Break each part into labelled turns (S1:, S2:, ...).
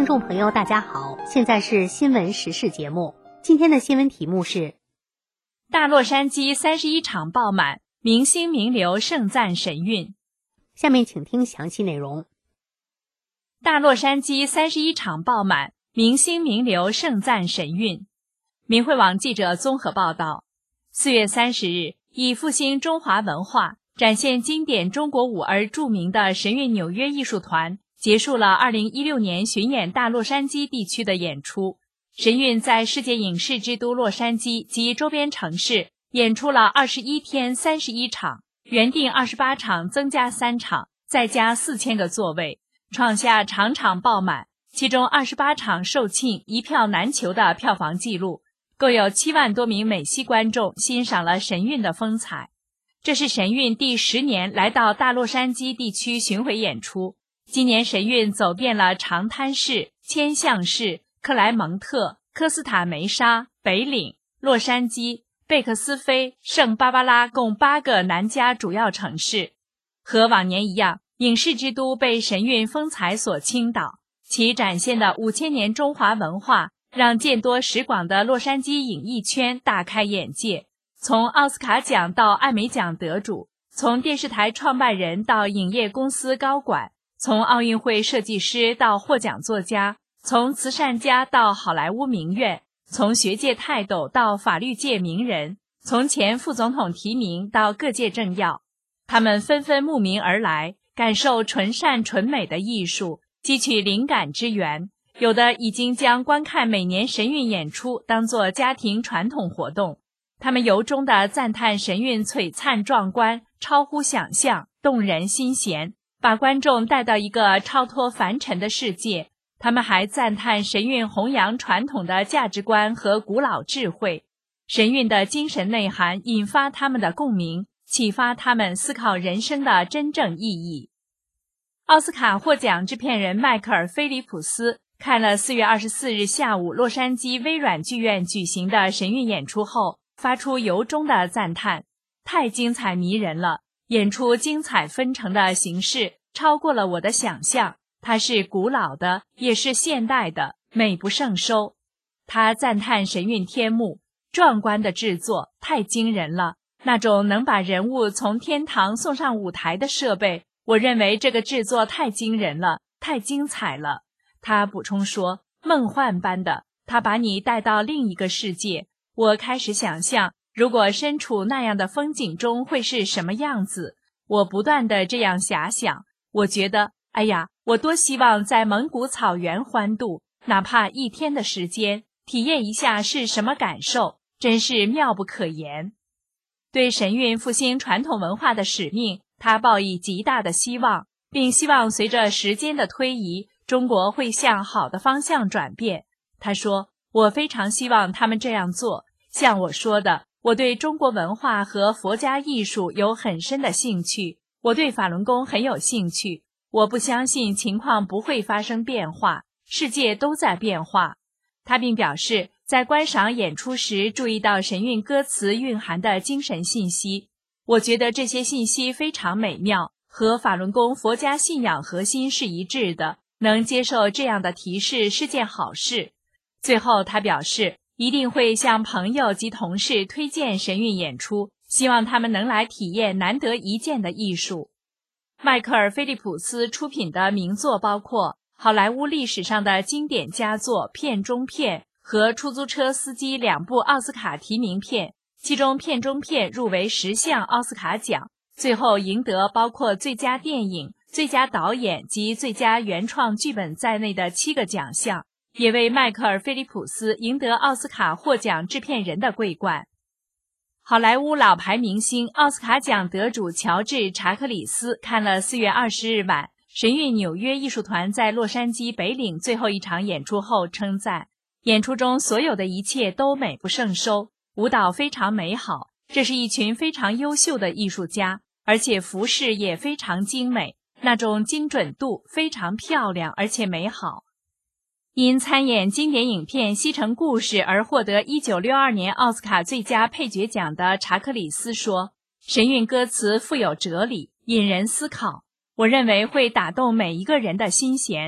S1: 众朋友大家好，现在是新闻时事节目。今天的新闻题目是
S2: 大洛杉矶31场爆满，明星名流盛赞神韵。
S1: 下面请听详细内容。
S2: 大洛杉矶31场爆满，明星名流盛赞神韵。明慧网记者综合报道，4月30日，以复兴中华文化、展现经典中国舞而著名的神韵纽约艺术团结束了2016年巡演大洛杉矶地区的演出。神韵在世界影视之都洛杉矶及周边城市演出了21天31场，原定28场增加3场，再加4000个座位，创下场场爆满，其中28场售罄一票难求的票房纪录，共有7万多名美西观众欣赏了神韵的风采。这是神韵第10年来到大洛杉矶地区巡回演出。今年神韵走遍了长滩市、千象市、克莱蒙特、科斯塔梅沙、北岭、洛杉矶、贝克斯菲、圣巴巴拉共8个南加主要城市。和往年一样，影视之都被神韵风采所倾倒，其展现的5000年中华文化让见多识广的洛杉矶影艺圈大开眼界。从奥斯卡奖到艾美奖得主，从电视台创办人到影业公司高管，从奥运会设计师到获奖作家，从慈善家到好莱坞名媛，从学界泰斗到法律界名人，从前副总统提名到各界政要，他们纷纷慕名而来，感受纯善纯美的艺术，汲取灵感之源。有的已经将观看每年神韵演出当作家庭传统活动。他们由衷地赞叹神韵璀璨壮观，超乎想象，动人心弦，把观众带到一个超脱凡尘的世界。他们还赞叹神韵弘扬传统的价值观和古老智慧，神韵的精神内涵引发他们的共鸣，启发他们思考人生的真正意义。奥斯卡获奖制片人迈克尔·菲利普斯看了4月24日下午洛杉矶微软剧院举行的神韵演出后，发出由衷的赞叹，太精彩迷人了，演出精彩纷呈的形式超过了我的想象，它是古老的，也是现代的，美不胜收。他赞叹神韵天幕，壮观的制作，太惊人了，那种能把人物从天堂送上舞台的设备，我认为这个制作太惊人了，太精彩了。他补充说，梦幻般的，他把你带到另一个世界。我开始想象，如果身处那样的风景中会是什么样子。我不断地这样遐想，我觉得，哎呀，我多希望在蒙古草原欢度，哪怕1天的时间，体验一下是什么感受，真是妙不可言。对神韵复兴传统文化的使命，他抱以极大的希望，并希望随着时间的推移，中国会向好的方向转变。他说，我非常希望他们这样做。像我说的，我对中国文化和佛家艺术有很深的兴趣，我对法轮功很有兴趣。我不相信情况不会发生变化，世界都在变化。他并表示，在观赏演出时注意到神韵歌词蕴含的精神信息，我觉得这些信息非常美妙，和法轮功佛家信仰核心是一致的，能接受这样的提示是件好事。最后他表示，一定会向朋友及同事推荐神韵演出，希望他们能来体验难得一见的艺术。迈克尔·菲利普斯出品的名作包括好莱坞历史上的经典佳作《片中片》和出租车司机2部奥斯卡提名片，其中《片中片》入围10项奥斯卡奖，最后赢得包括最佳电影、最佳导演及最佳原创剧本在内的7个奖项，也为迈克尔·菲利普斯赢得奥斯卡获奖制片人的桂冠。好莱坞老牌明星奥斯卡奖得主乔治·查克里斯看了4月20日晚神韵纽约艺术团在洛杉矶北岭最后一场演出后称赞，演出中所有的一切都美不胜收，舞蹈非常美好，这是一群非常优秀的艺术家，而且服饰也非常精美，那种精准度非常漂亮而且美好。因参演经典影片《西城故事》而获得1962年奥斯卡最佳配角奖的查克里斯说，神韵歌词富有哲理，引人思考，我认为会打动每一个人的心弦，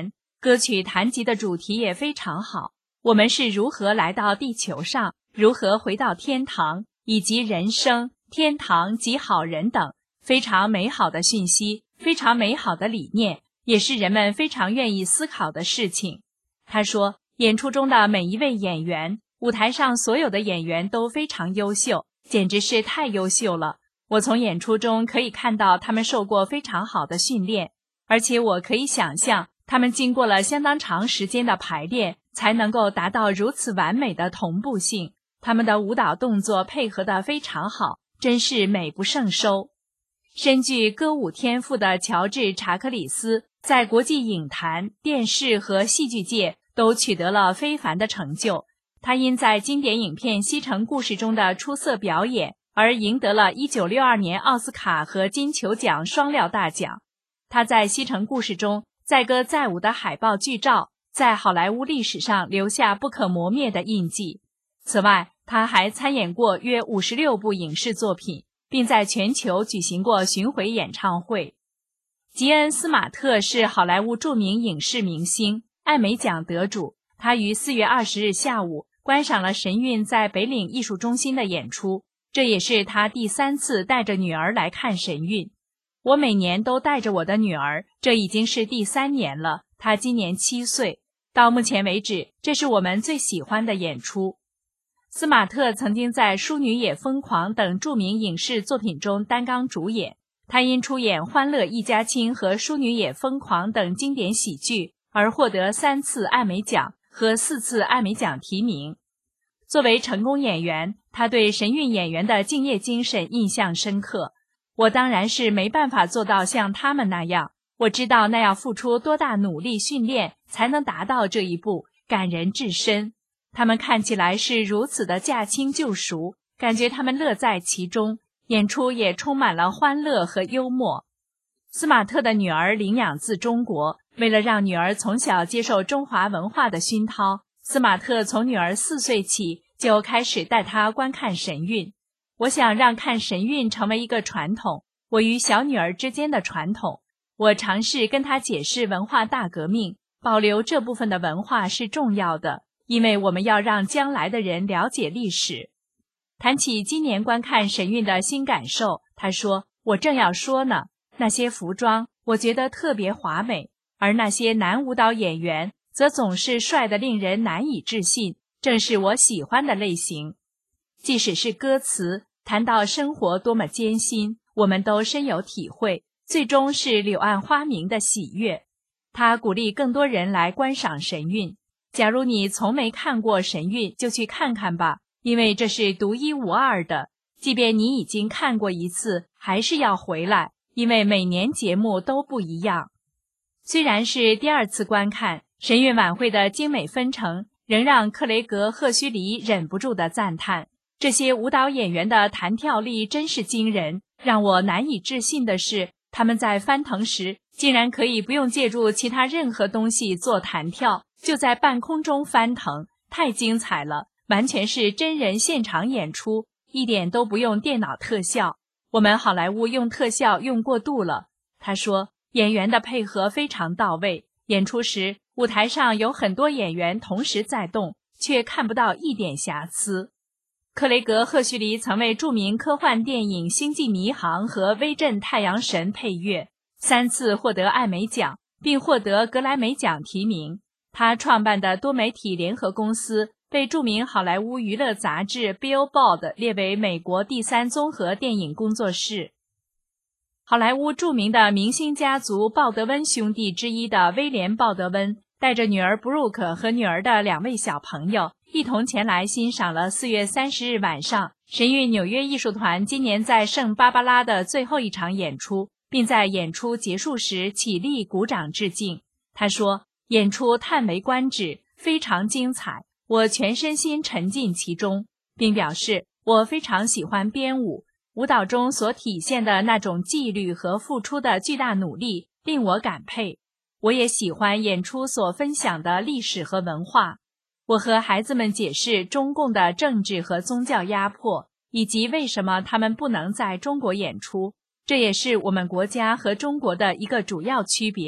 S2: 歌曲谈及的主题也非常好，我们是如何来到地球上，如何回到天堂，以及人生、天堂及好人等非常美好的讯息，非常美好的理念，也是人们非常愿意思考的事情。他说，演出中的每一位演员，舞台上所有的演员都非常优秀，简直是太优秀了。我从演出中可以看到他们受过非常好的训练，而且我可以想象他们经过了相当长时间的排练，才能够达到如此完美的同步性。他们的舞蹈动作配合得非常好，真是美不胜收。深具歌舞天赋的乔治·查克里斯在国际影坛、电视和戏剧界都取得了非凡的成就。他因在经典影片《西城故事》中的出色表演而赢得了1962年奥斯卡和金球奖双料大奖。他在《西城故事》中载歌载舞的海报剧照，在好莱坞历史上留下不可磨灭的印记。此外，他还参演过约56部影视作品，并在全球举行过巡回演唱会。吉恩·斯马特是好莱坞著名影视明星，艾美奖得主。他于4月20日下午观赏了神韵在北岭艺术中心的演出，这也是他第3次带着女儿来看神韵。我每年都带着我的女儿，这已经是第3年了，她今年7岁。到目前为止，这是我们最喜欢的演出。斯马特曾经在《淑女也疯狂》等著名影视作品中担纲主演，他因出演《欢乐一家亲》和《淑女也疯狂》等经典喜剧而获得3次艾美奖和4次艾美奖提名。作为成功演员，他对神韵演员的敬业精神印象深刻。我当然是没办法做到像他们那样，我知道那要付出多大努力训练才能达到这一步，感人至深。他们看起来是如此的驾轻就熟，感觉他们乐在其中，演出也充满了欢乐和幽默。斯马特的女儿领养自中国，为了让女儿从小接受中华文化的熏陶，斯马特从女儿4岁起就开始带她观看神韵。我想让看神韵成为一个传统，我与小女儿之间的传统。我尝试跟她解释文化大革命，保留这部分的文化是重要的，因为我们要让将来的人了解历史。谈起今年观看神韵的新感受，他说，我正要说呢，那些服装我觉得特别华美，而那些男舞蹈演员则总是帅得令人难以置信，正是我喜欢的类型。即使是歌词谈到生活多么艰辛，我们都深有体会，最终是柳暗花明的喜悦。他鼓励更多人来观赏神韵。假如你从没看过神韵，就去看看吧，因为这是独一无二的。即便你已经看过一次，还是要回来，因为每年节目都不一样。虽然是第2次观看，神韵晚会的精美纷呈仍让克雷格·赫胥黎忍不住地赞叹，这些舞蹈演员的弹跳力真是惊人，让我难以置信的是，他们在翻腾时竟然可以不用借助其他任何东西做弹跳，就在半空中翻腾，太精彩了，完全是真人现场演出，一点都不用电脑特效。我们好莱坞用特效用过度了。他说，演员的配合非常到位，演出时舞台上有很多演员同时在动，却看不到一点瑕疵。克雷格·赫胥黎曾为著名科幻电影《星际迷航》和《威震太阳神》配乐，3次获得艾美奖，并获得格莱美奖提名。他创办的多媒体联合公司被著名好莱坞娱乐杂志 Billboard 列为美国第3综合电影工作室。好莱坞著名的明星家族鲍德温兄弟之一的威廉·鲍德温带着女儿布鲁克和女儿的2位小朋友一同前来欣赏了4月30日晚上神韵纽约艺术团今年在圣芭芭拉的最后一场演出，并在演出结束时起立鼓掌致敬。他说，演出叹为观止，非常精彩，我全身心沉浸其中，并表示我非常喜欢编舞，舞蹈中所体现的那种纪律和付出的巨大努力令我感佩。我也喜欢演出所分享的历史和文化。我和孩子们解释中共的政治和宗教压迫，以及为什么他们不能在中国演出，这也是我们国家和中国的一个主要区别。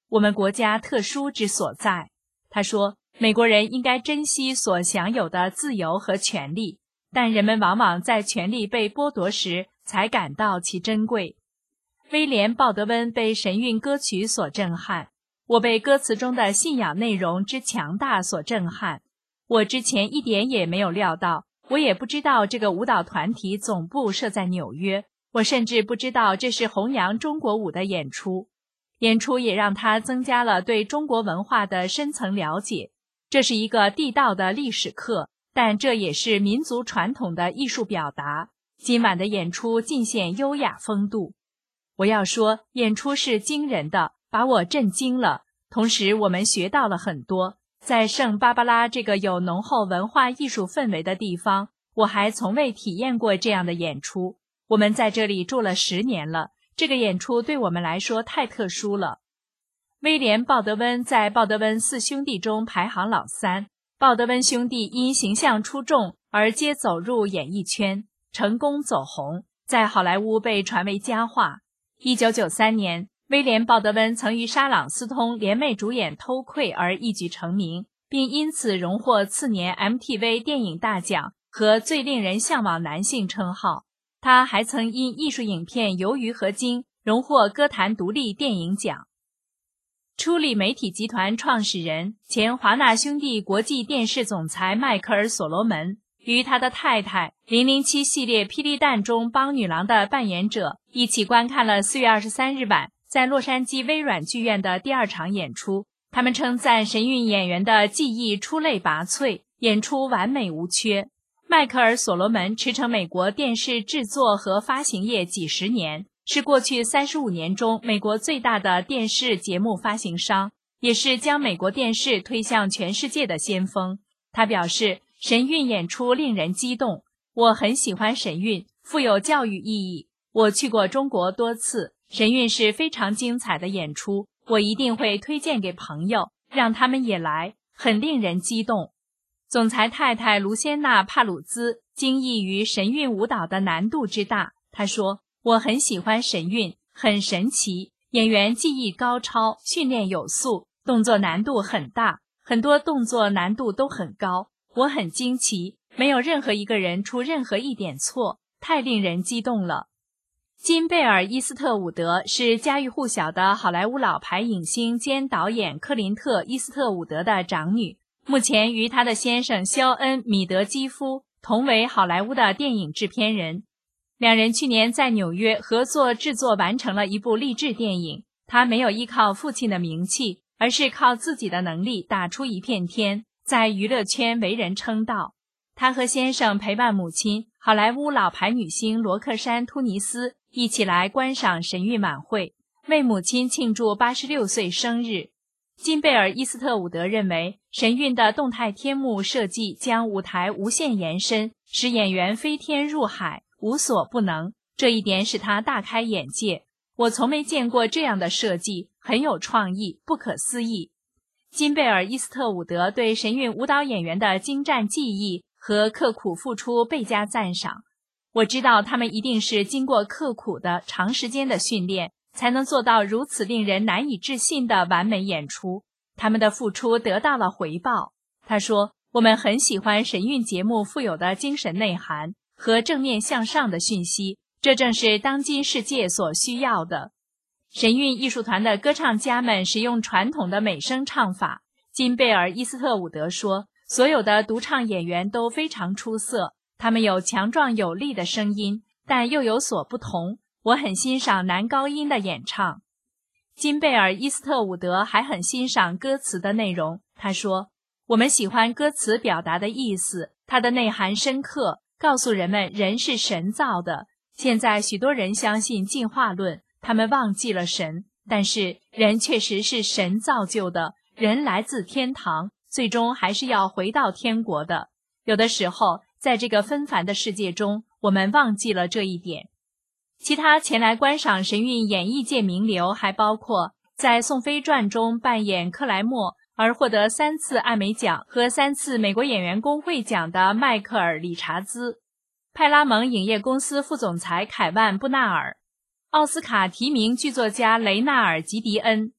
S2: 我们国家特殊之所在。他说，美国人应该珍惜所享有的自由和权利，但人们往往在权利被剥夺时才感到其珍贵。威廉·鲍德温被神韵歌曲所震撼，我被歌词中的信仰内容之强大所震撼。我之前一点也没有料到，我也不知道这个舞蹈团体总部设在纽约，我甚至不知道这是弘扬中国舞的演出。演出也让他增加了对中国文化的深层了解。这是一个地道的历史课，但这也是民族传统的艺术表达。今晚的演出尽显优雅风度。我要说，演出是惊人的，把我震惊了。同时我们学到了很多。在圣芭芭拉这个有浓厚文化艺术氛围的地方，我还从未体验过这样的演出。我们在这里住了10年了，这个演出对我们来说太特殊了。威廉·鲍德温在鲍德温4兄弟中排行老3。鲍德温兄弟因形象出众而皆走入演艺圈，成功走红，在好莱坞被传为佳话。1993年，威廉·鲍德温曾与莎朗·斯通联袂主演《偷窥》而一举成名，并因此荣获次年 MTV 电影大奖和最令人向往男性称号。他还曾因艺术影片《鱿鱼和鲸》荣获歌坛独立电影奖。初力媒体集团创始人、前华纳兄弟国际电视总裁迈克尔·所罗门与他的太太007系列《霹雳弹》中邦女郎的扮演者一起观看了4月23日晚在洛杉矶微软剧院的第2场演出。他们称赞神韵演员的技艺出类拔萃，演出完美无缺。迈克尔·所罗门驰骋美国电视制作和发行业几十年，是过去35年中美国最大的电视节目发行商，也是将美国电视推向全世界的先锋。他表示，神韵演出令人激动，我很喜欢神韵，富有教育意义。我去过中国多次，神韵是非常精彩的演出，我一定会推荐给朋友，让他们也来，很令人激动。总裁太太卢仙娜·帕鲁兹惊异于神韵舞蹈的难度之大，她说，我很喜欢神韵，很神奇，演员技艺高超，训练有素，动作难度很大，很多动作难度都很高，我很惊奇，没有任何一个人出任何一点错，太令人激动了。金贝尔·伊斯特伍德是家喻户晓的好莱坞老牌影星兼导演克林特·伊斯特伍德的长女，目前与他的先生肖恩·米德基夫同为好莱坞的电影制片人。两人去年在纽约合作制作完成了一部励志电影。他没有依靠父亲的名气，而是靠自己的能力打出一片天，在娱乐圈为人称道。他和先生陪伴母亲好莱坞老牌女星罗克珊·突尼斯一起来观赏神韵晚会，为母亲庆祝86岁生日。金贝尔·伊斯特伍德认为，神韵的动态天幕设计将舞台无限延伸，使演员飞天入海，无所不能，这一点使他大开眼界。我从没见过这样的设计，很有创意，不可思议。金贝尔·伊斯特伍德对神韵舞蹈演员的精湛技艺和刻苦付出倍加赞赏。我知道他们一定是经过刻苦的长时间的训练，才能做到如此令人难以置信的完美演出。他们的付出得到了回报。他说，我们很喜欢神韵节目富有的精神内涵和正面向上的讯息，这正是当今世界所需要的。神韵艺术团的歌唱家们使用传统的美声唱法。金贝尔·伊斯特伍德说，所有的独唱演员都非常出色，他们有强壮有力的声音，但又有所不同。我很欣赏男高音的演唱。金贝尔·伊斯特伍德还很欣赏歌词的内容。他说，我们喜欢歌词表达的意思，它的内涵深刻，告诉人们人是神造的。现在许多人相信进化论，他们忘记了神，但是人确实是神造就的，人来自天堂，最终还是要回到天国的。有的时候，在这个纷繁的世界中，我们忘记了这一点。其他前来观赏神韵演艺界名流还包括在《宋飞传》中扮演克莱默而获得3次艾美奖和3次美国演员工会奖的迈克尔·理查兹，派拉蒙影业公司副总裁凯万·布纳尔，奥斯卡提名剧作家雷纳尔·吉迪恩，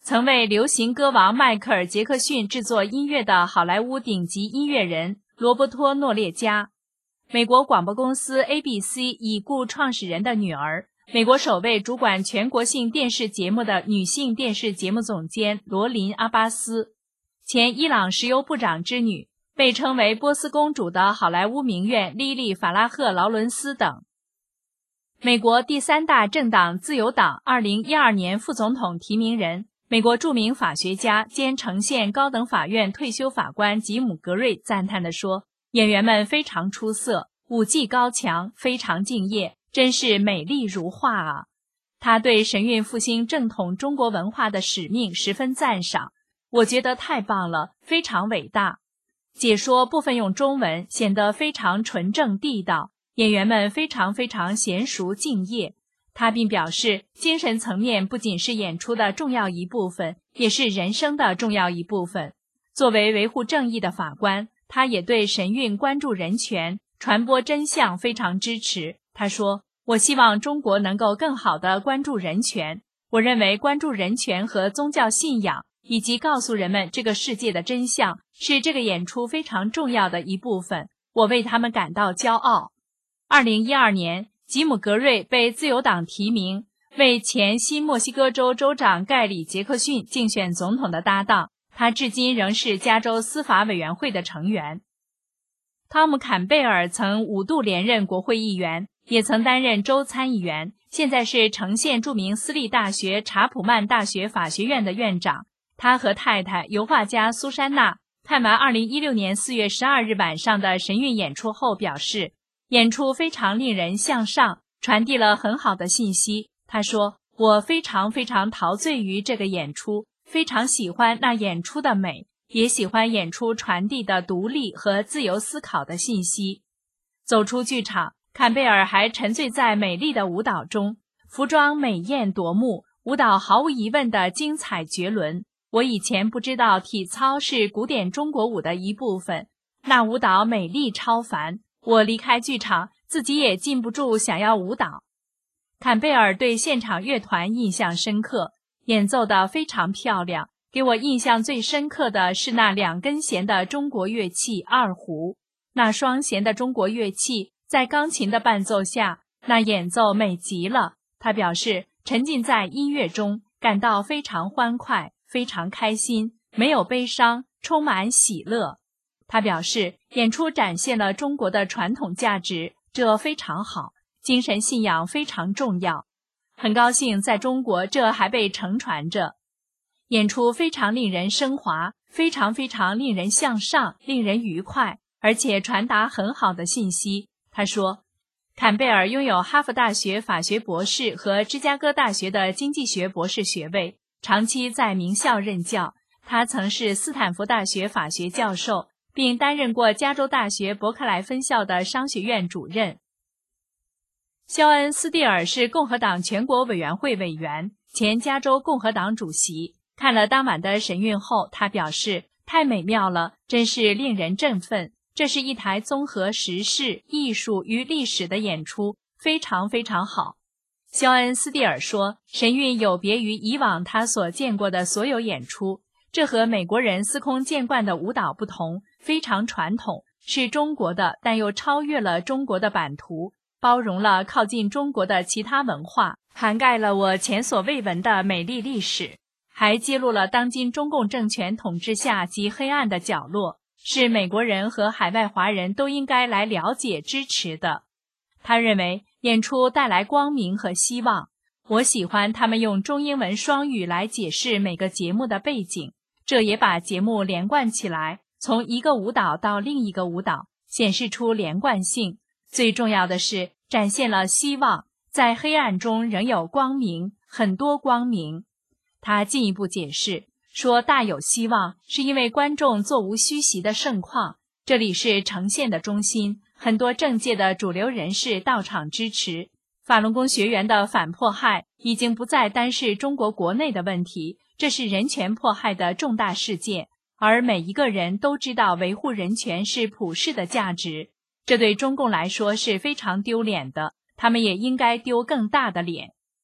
S2: 曾为流行歌王迈克尔·杰克逊制作音乐的好莱坞顶级音乐人罗伯托·诺列加，美国广播公司 ABC 已故创始人的女儿，美国首位主管全国性电视节目的女性电视节目总监罗琳·阿巴斯，前伊朗石油部长之女，被称为波斯公主的好莱坞名媛莉莉·法拉赫·劳伦斯等。美国第三大政党自由党2012年副总统提名人，美国著名法学家兼城县高等法院退休法官吉姆·格瑞赞叹地说，演员们非常出色，舞技高强，非常敬业，真是美丽如画啊。他对神韵复兴正统中国文化的使命十分赞赏，我觉得太棒了，非常伟大。解说部分用中文，显得非常纯正地道，演员们非常娴熟敬业。他并表示，精神层面不仅是演出的重要一部分，也是人生的重要一部分。作为维护正义的法官，他也对神韵关注人权、传播真相非常支持。他说，我希望中国能够更好地关注人权。我认为关注人权和宗教信仰，以及告诉人们这个世界的真相，是这个演出非常重要的一部分。我为他们感到骄傲。2012年，吉姆·格瑞被自由党提名为前新墨西哥州州长盖里·杰克逊竞选总统的搭档，他至今仍是加州司法委员会的成员。汤姆·坎贝尔曾5度连任国会议员，也曾担任州参议员，现在是城县著名私立大学查普曼大学法学院的院长。他和太太油画家苏珊娜看完2016年4月12日晚上的神韵演出后表示，演出非常令人向上，传递了很好的信息。他说，我非常陶醉于这个演出，非常喜欢那演出的美，也喜欢演出传递的独立和自由思考的信息。走出剧场，坎贝尔还沉醉在美丽的舞蹈中，服装美艳夺目，舞蹈毫无疑问的精彩绝伦。我以前不知道体操是古典中国舞的一部分，那舞蹈美丽超凡。我离开剧场，自己也禁不住想要舞蹈。坎贝尔对现场乐团印象深刻，演奏得非常漂亮。给我印象最深刻的是那2根弦的中国乐器二胡，那双弦的中国乐器在钢琴的伴奏下，那演奏美极了。他表示，沉浸在音乐中，感到非常欢快，非常开心，没有悲伤，充满喜乐。他表示，演出展现了中国的传统价值，这非常好，精神信仰非常重要。很高兴在中国这还被承传着。演出非常令人升华，非常令人向上，令人愉快，而且传达很好的信息。他说，坎贝尔拥有哈佛大学法学博士和芝加哥大学的经济学博士学位，长期在名校任教。他曾是斯坦福大学法学教授，并担任过加州大学伯克莱分校的商学院主任。肖恩·斯蒂尔是共和党全国委员会委员，前加州共和党主席。看了当晚的神韵后，他表示，太美妙了，真是令人振奋。这是一台综合时事、艺术与历史的演出，非常好。肖恩·斯蒂尔说，神韵有别于以往他所见过的所有演出，这和美国人司空见惯的舞蹈不同，非常传统，是中国的，但又超越了中国的版图，包容了靠近中国的其他文化，涵盖了我前所未闻的美丽历史，还揭露了当今中共政权统治下极黑暗的角落，是美国人和海外华人都应该来了解支持的。他认为演出带来光明和希望。我喜欢他们用中英文双语来解释每个节目的背景，这也把节目连贯起来，从一个舞蹈到另一个舞蹈，显示出连贯性。最重要的是，展现了希望，在黑暗中仍有光明，很多光明。他进一步解释说，大有希望是因为观众座无虚席的盛况，这里是呈现的中心，很多政界的主流人士到场支持。法轮功学员的反迫害已经不再单是中国国内的问题，这是人权迫害的重大事件，而每一个人都知道维护人权是普世的价值，这对中共来说是非常丢脸的，他们也应该丢更大的脸。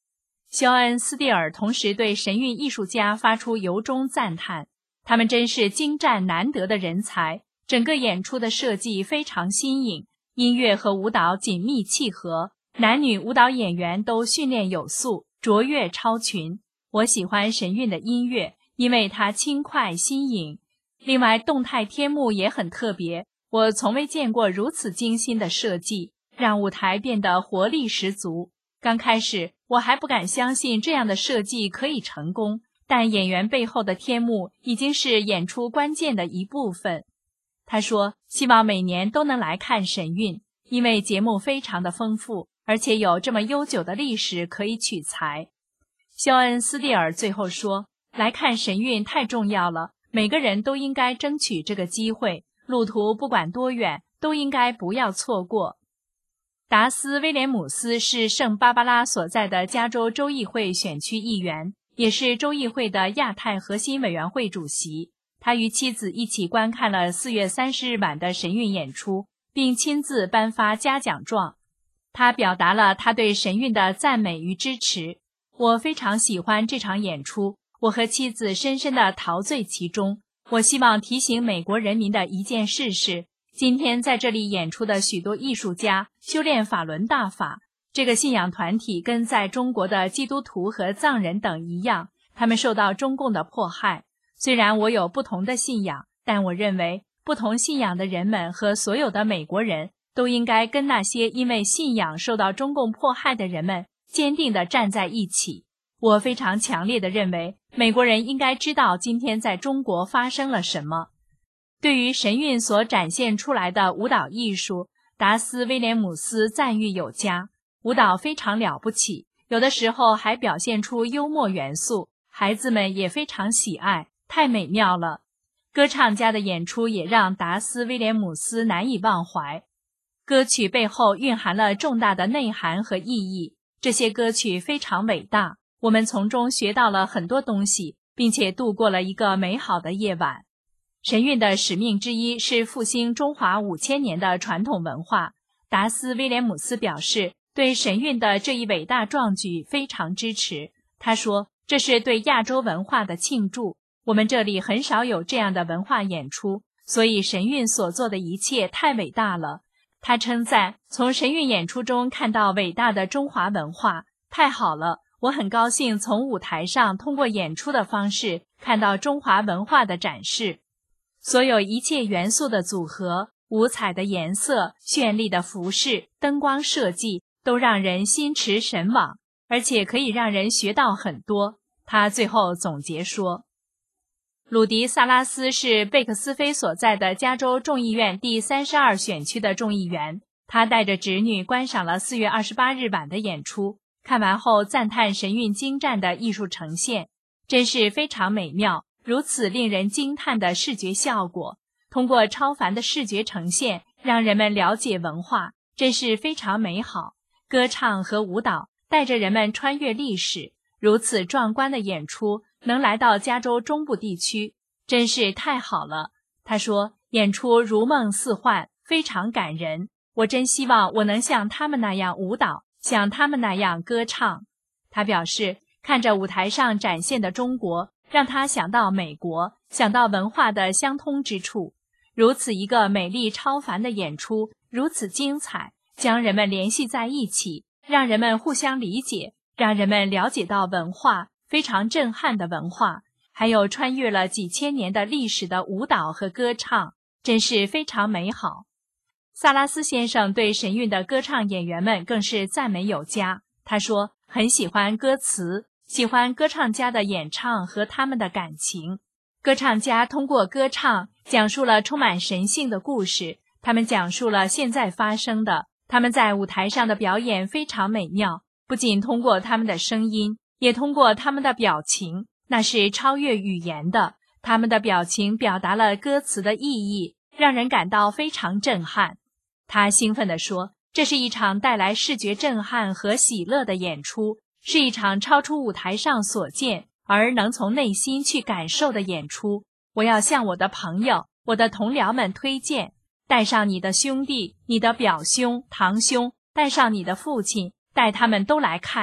S2: 肖恩·斯蒂尔同时对神韵艺术家发出由衷赞叹，他们真是精湛难得的人才，整个演出的设计非常新颖，音乐和舞蹈紧密契合，男女舞蹈演员都训练有素，卓越超群。我喜欢神韵的音乐，因为它轻快新颖。另外，动态天幕也很特别，我从未见过如此精心的设计，让舞台变得活力十足。刚开始，我还不敢相信这样的设计可以成功，但演员背后的天幕已经是演出关键的一部分。他说，希望每年都能来看神韵，因为节目非常的丰富，而且有这么悠久的历史可以取材。肖恩·斯蒂尔最后说，来看神韵太重要了，每个人都应该争取这个机会，路途不管多远，都应该不要错过。达斯·威廉姆斯是圣芭芭拉所在的加州州议会选区议员，也是州议会的亚太核心委员会主席。他与妻子一起观看了4月30日晚的神韵演出，并亲自颁发嘉奖状。他表达了他对神韵的赞美与支持。我非常喜欢这场演出，我和妻子深深地陶醉其中。我希望提醒美国人民的一件事是，今天在这里演出的许多艺术家修炼法轮大法，这个信仰团体跟在中国的基督徒和藏人等一样，他们受到中共的迫害。虽然我有不同的信仰，但我认为不同信仰的人们和所有的美国人都应该跟那些因为信仰受到中共迫害的人们坚定地站在一起。我非常强烈地认为，美国人应该知道今天在中国发生了什么。对于神韵所展现出来的舞蹈艺术，达斯·威廉姆斯赞誉有加，舞蹈非常了不起，有的时候还表现出幽默元素，孩子们也非常喜爱，太美妙了。歌唱家的演出也让达斯·威廉姆斯难以忘怀。歌曲背后蕴含了重大的内涵和意义，这些歌曲非常伟大，我们从中学到了很多东西，并且度过了一个美好的夜晚。神韵的使命之一是复兴中华5000年的传统文化。达斯·威廉姆斯表示，对神韵的这一伟大壮举非常支持。他说，这是对亚洲文化的庆祝，我们这里很少有这样的文化演出，所以神韵所做的一切太伟大了。他称赞从神韵演出中看到伟大的中华文化，太好了，我很高兴从舞台上通过演出的方式看到中华文化的展示。所有一切元素的组合，五彩的颜色，绚丽的服饰，灯光设计，都让人心驰神往，而且可以让人学到很多。他最后总结说，鲁迪·萨拉斯是贝克斯菲所在的加州众议院第32选区的众议员，他带着侄女观赏了4月28日晚的演出，看完后赞叹神韵精湛的艺术呈现，真是非常美妙，如此令人惊叹的视觉效果，通过超凡的视觉呈现，让人们了解文化，真是非常美好。歌唱和舞蹈带着人们穿越历史，如此壮观的演出能来到加州中部地区，真是太好了。他说，演出如梦似幻，非常感人。我真希望我能像他们那样舞蹈，像他们那样歌唱。他表示，看着舞台上展现的中国，让他想到美国，想到文化的相通之处。如此一个美丽超凡的演出，如此精彩，将人们联系在一起，让人们互相理解，让人们了解到文化，非常震撼的文化，还有穿越了几千年的历史的舞蹈和歌唱，真是非常美好。萨拉斯先生对神韵的歌唱演员们更是赞美有加。他说，很喜欢歌词，喜欢歌唱家的演唱和他们的感情。歌唱家通过歌唱讲述了充满神性的故事，他们讲述了现在发生的，他们在舞台上的表演非常美妙，不仅通过他们的声音，也通过他们的表情，那是超越语言的，他们的表情表达了歌词的意义，让人感到非常震撼。他兴奋地说，这是一场带来视觉震撼和喜乐的演出，是一场超出舞台上所见而能从内心去感受的演出。我要向我的朋友、我的同僚们推荐，带上你的兄弟、你的表兄、堂兄，带上你的父亲，带他们都来看，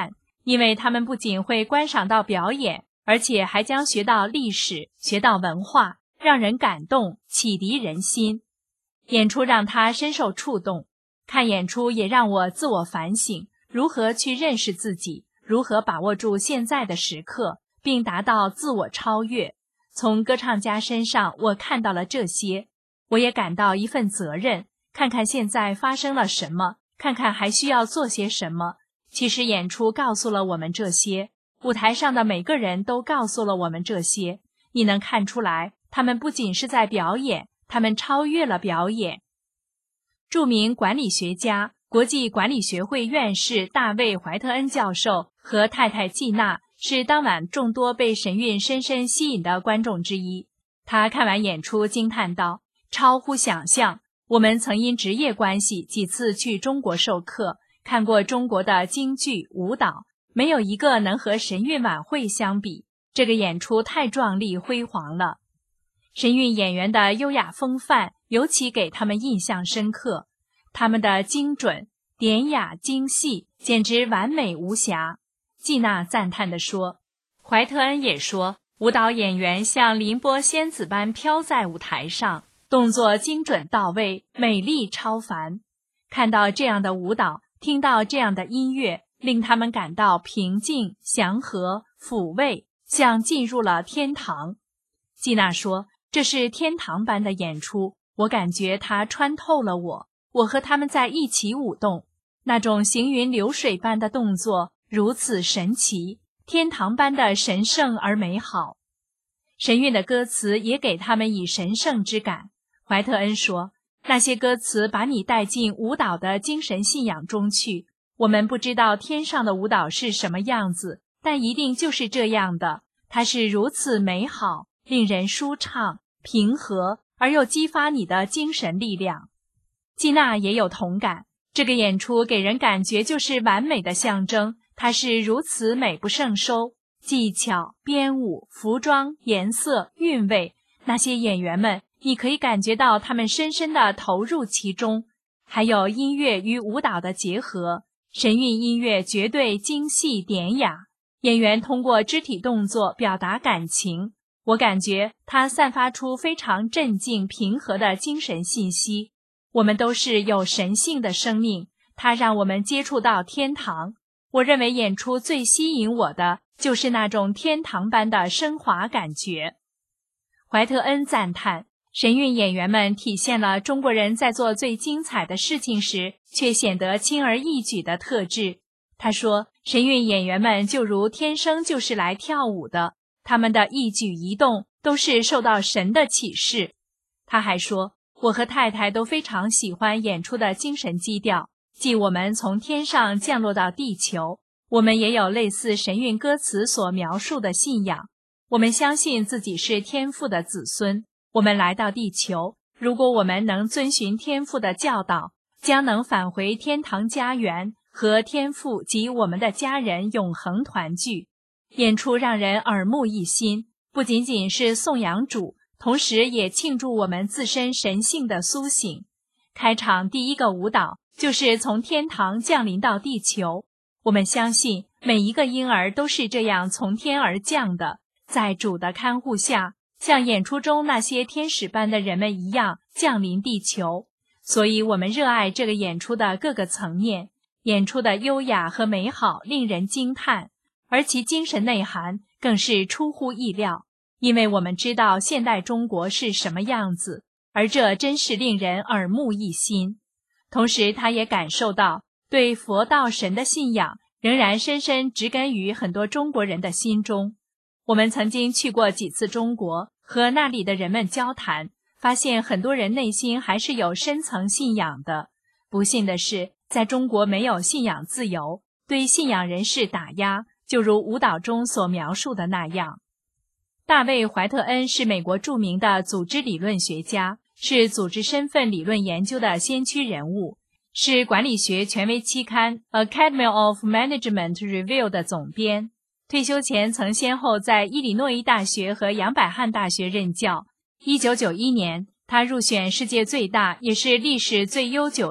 S2: 因为他们不仅会观赏到表演，而且还将学到历史，学到文化，让人感动，启迪人心。演出让他深受触动，看演出也让我自我反省，如何去认识自己，如何把握住现在的时刻，并达到自我超越。从歌唱家身上我看到了这些，我也感到一份责任，看看现在发生了什么，看看还需要做些什么。其实演出告诉了我们这些，舞台上的每个人都告诉了我们这些。你能看出来，他们不仅是在表演，他们超越了表演。著名管理学家、国际管理学会院士大卫·怀特恩教授和太太季娜是当晚众多被神韵深深吸引的观众之一。他看完演出惊叹道：“超乎想象！我们曾因职业关系几次去中国授课，看过中国的京剧、舞蹈，没有一个能和神韵晚会相比。这个演出太壮丽辉煌了。”神韵演员的优雅风范尤其给他们印象深刻，他们的精准、典雅、精细，简直完美无瑕。季娜赞叹地说。怀特恩也说，舞蹈演员像凌波仙子般飘在舞台上，动作精准到位，美丽超凡。看到这样的舞蹈，听到这样的音乐，令他们感到平静、祥和、抚慰，像进入了天堂。季娜说，这是天堂般的演出，我感觉它穿透了我，我和他们在一起舞动，那种行云流水般的动作如此神奇，天堂般的神圣而美好。神韵的歌词也给他们以神圣之感。怀特恩说，那些歌词把你带进舞蹈的精神信仰中去。我们不知道天上的舞蹈是什么样子，但一定就是这样的，它是如此美好，令人舒畅、平和，而又激发你的精神力量。季娜也有同感，这个演出给人感觉就是完美的象征，它是如此美不胜收，技巧、编舞、服装、颜色、韵味，那些演员们，你可以感觉到他们深深地投入其中。还有音乐与舞蹈的结合，神韵音乐绝对精细典雅，演员通过肢体动作表达感情，我感觉它散发出非常镇静平和的精神信息。我们都是有神性的生命，它让我们接触到天堂。我认为演出最吸引我的就是那种天堂般的升华感觉。怀特恩赞叹，神韵演员们体现了中国人在做最精彩的事情时却显得轻而易举的特质。他说，神韵演员们就如天生就是来跳舞的，他们的一举一动都是受到神的启示。他还说，我和太太都非常喜欢演出的精神基调，即我们从天上降落到地球。我们也有类似神韵歌词所描述的信仰，我们相信自己是天父的子孙，我们来到地球，如果我们能遵循天父的教导，将能返回天堂家园，和天父及我们的家人永恒团聚。演出让人耳目一新，不仅仅是颂扬主，同时也庆祝我们自身神性的苏醒。开场第一个舞蹈就是从天堂降临到地球，我们相信每一个婴儿都是这样从天而降的，在主的看护下，像演出中那些天使般的人们一样降临地球。所以我们热爱这个演出的各个层面，演出的优雅和美好令人惊叹，而其精神内涵更是出乎意料，因为我们知道现代中国是什么样子，而这真是令人耳目一新。同时他也感受到对佛道神的信仰仍然深深植根于很多中国人的心中。我们曾经去过几次中国，和那里的人们交谈，发现很多人内心还是有深层信仰的。不幸的是，在中国没有信仰自由，对信仰人士打压，就如舞蹈中所描述的那样。大卫·怀特恩是美国著名的组织理论学家，是组织身份理论研究的先驱人物，是管理学权威期刊 Academy of Management Review 的总编。退休前曾先后在伊利诺伊大学和杨百翰大学任教。1991年，他入选世界最大也是历史最悠久的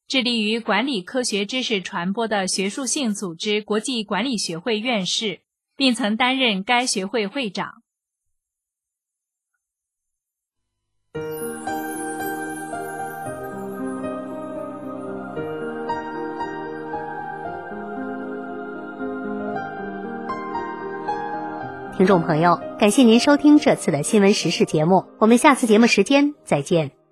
S2: 致力于管理科学知识传播的学术性组织国际管理学会院士，并曾担任该学会会长。
S1: 听众朋友，感谢您收听这次的新闻时事节目，我们下次节目时间再见。